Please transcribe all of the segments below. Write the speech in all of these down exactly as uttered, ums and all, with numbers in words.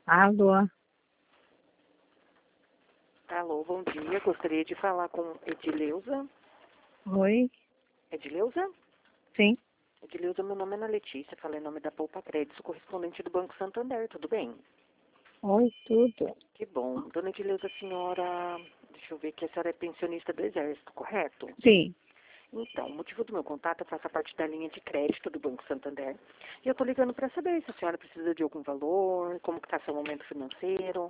Alô? Alô, bom dia. Gostaria de falar com Edileuza. Oi? Edileuza? Sim? Edileuza, meu nome é Ana Letícia. Falei em nome da Poupa Crédito, correspondente do Banco Santander. Tudo bem? Oi, tudo? Que bom. Dona Edileuza, a senhora... Deixa eu ver que a senhora é pensionista do Exército, correto? Sim. Então, o motivo do meu contato, eu faço parte da linha de crédito do Banco Santander. E eu tô ligando para saber se a senhora precisa de algum valor, como que tá seu momento financeiro.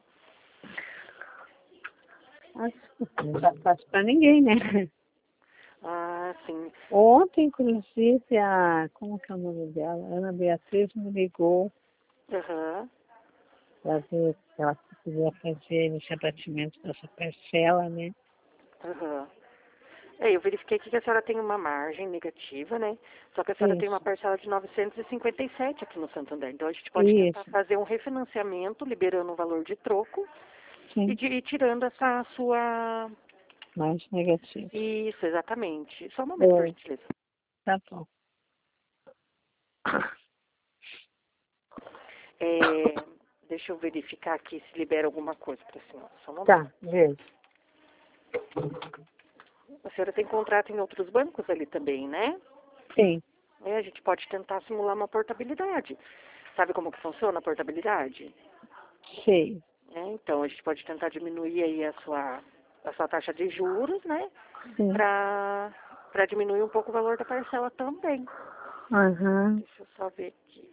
Acho que não tá fácil pra ninguém, né? Ah, sim. Ontem, inclusive, a... Como que é o nome dela? Ana Beatriz me ligou Aham. para ver se ela podia fazer esse abatimento dessa parcela, né? Aham. É, eu verifiquei aqui que a senhora tem uma margem negativa, né? Só que a senhora tem uma Isso. parcela de novecentos e cinquenta e sete aqui no Santander. Então a gente pode tentar Isso. fazer um refinanciamento, liberando um valor de troco e, Sim. de, e tirando essa sua... Mais negativo. Isso, exatamente. Só um momento, por É, gentileza. tá bom. É, deixa eu verificar aqui se libera alguma coisa para a senhora. Só um momento. Tá, veja. A senhora tem contrato em outros bancos ali também, né? Sim. É, a gente pode tentar simular uma portabilidade. Sabe como que funciona a portabilidade? Sei. É, então, a gente pode tentar diminuir aí a sua, a sua taxa de juros, né? Sim. Para para diminuir um pouco o valor da parcela também. Aham. Deixa eu só ver aqui.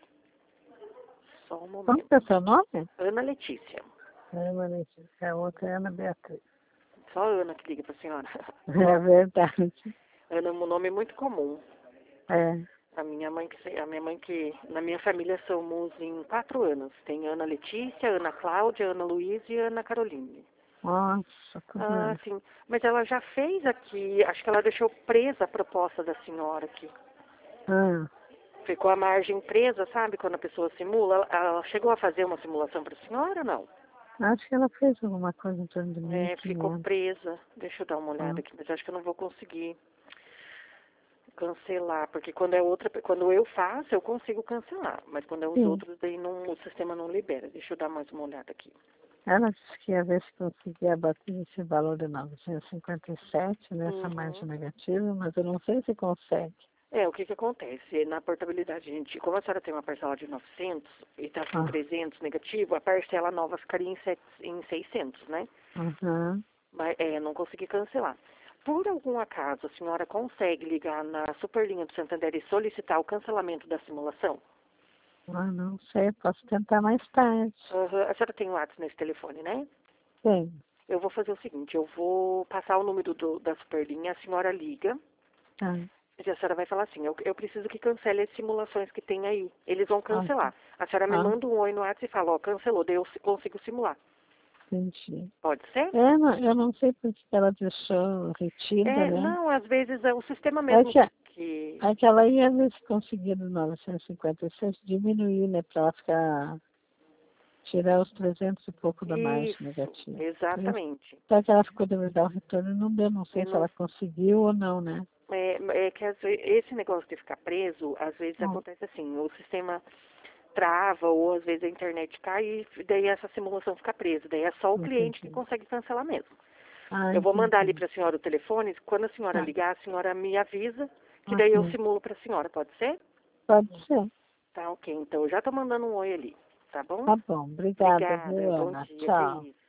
Só um Como que é momento. o seu nome? Ana Letícia. Ana Letícia. A outra é Ana Beatriz. Só a Ana que liga para a senhora. É verdade. Ana é um nome muito comum. É. A minha mãe que se- a minha mãe que na minha família somos em quatro anos. Tem Ana Letícia, Ana Cláudia, Ana Luísa e Ana Caroline. Nossa, tudo Ah, bem. sim. Mas ela já fez aqui, acho que ela deixou presa a proposta da senhora aqui. Ah, Ficou a margem presa, sabe? Quando a pessoa simula. Ela, ela chegou a fazer uma simulação para a senhora ou não? acho que ela fez alguma coisa em torno de mil e É, ficou quinhentos. presa. Deixa eu dar uma olhada Ah, aqui, mas acho que eu não vou conseguir cancelar, porque quando é outra, quando eu faço, eu consigo cancelar, mas quando é os sim. outros, daí não, o sistema não libera. Deixa eu dar mais uma olhada aqui. Ela disse que ia ver se conseguia abater esse valor de novecentos e cinquenta e sete nessa Uhum. margem negativa, mas eu não sei se consegue. É, o que que acontece? Na portabilidade, gente, como a senhora tem uma parcela de novecentos e está com Ah, trezentos negativo, a parcela nova ficaria em, sete, em seiscentos, né? aham. Mas é, não consegui cancelar. Por algum acaso, a senhora consegue ligar na Superlinha do Santander e solicitar o cancelamento da simulação? Ah, não sei, posso tentar mais tarde. Uhum. A senhora tem o WhatsApp nesse telefone, né? Sim. Eu vou fazer o seguinte, eu vou passar o número do, da Superlinha, a senhora liga, Ah, e a senhora vai falar assim, eu, eu preciso que cancele as simulações que tem aí. Eles vão ah, cancelar. A senhora me ah, manda um oi no WhatsApp e fala, ó, cancelou, daí eu si- consigo simular. entendi. Pode ser? É, não, eu não sei porque ela deixou retida, É, né? não, às vezes é o sistema É mesmo que, que... é que ela ia ver se conseguia do novecentos e cinquenta e seis diminuir, né? Para ela ficar, tirar os trezentos e pouco da margem Isso, negativa. Por isso, exatamente. até que ela ficou de me dar o retorno e não deu, não E sei se não, ela conseguiu ou não, né? é, é que às ve- esse negócio de ficar preso, às vezes Hum, acontece assim, o sistema trava ou às vezes a internet cai e daí essa simulação fica presa. Daí é só o cliente que entendi. consegue cancelar mesmo. Ah, Eu vou mandar ali entendi. para a senhora o telefone, quando a senhora Tá, ligar, a senhora me avisa, que daí eu ok. simulo para a senhora, pode ser? Pode ser. Tá, ok. Então eu já tô mandando um oi ali, tá bom? Tá bom. Obrigada, Obrigada, viu, bom Ana? dia, que Tchau. isso.